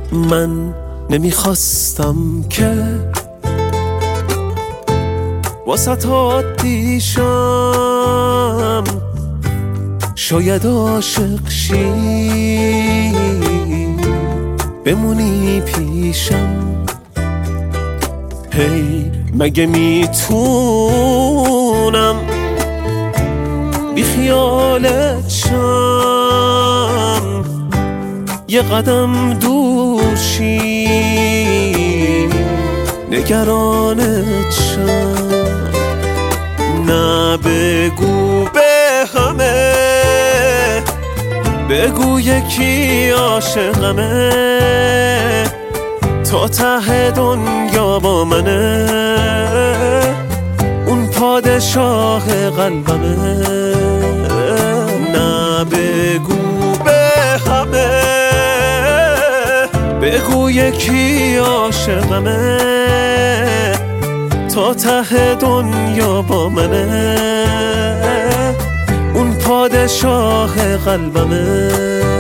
من نمیخواستم که واسط عادی شم، شاید عاشق شی بمونی پیشم. هی مگه میتونم بی خیالت شم، یه قدم دور شی نگرانت شم. نه بگو به همه، بگو یکی عاشقمه، تا ته دنیا با منه، اون پادشاه قلبمه. نه بگو به همه، بگو یکی عاشقمه، تا ته دنیا با منه، اون پادشاه قلبمه.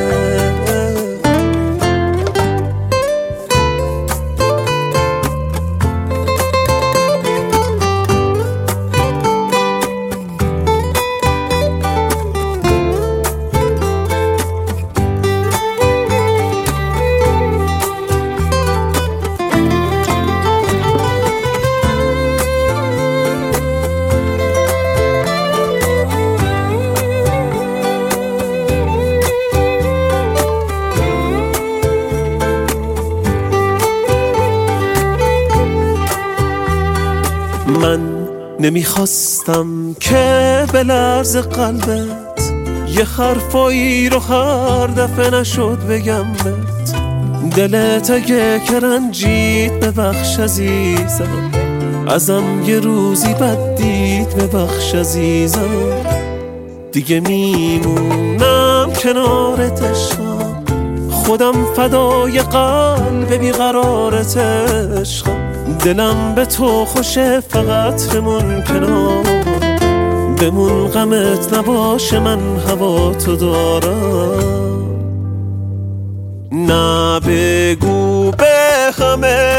من نمیخواستم که به لرز قلبت یه حرفایی رو هر دفعه نشد بگم بهت. دلت اگه که رنجید ببخش عزیزم، ازم یه روزی بد دید ببخش عزیزم. دیگه میمونم کنارت عشقم، خودم فدای قلب بیقرارت عشقم. دلم به تو خوشه فقط بمون کنار، بمون غمت نباشه من هوا تو دارم. نه بگو به همه،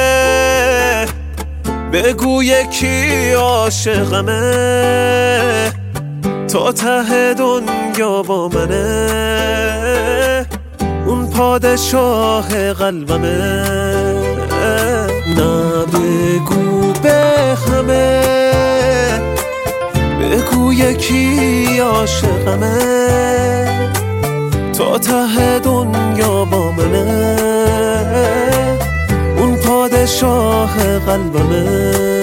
بگو یکی عاشقمه، تا ته دنیا با منه، اون پادشاه قلبمه. نه بگو به همه، بگو یکی عاشقمه، تا ته دنیا با منه، اون پادشاه قلبمه.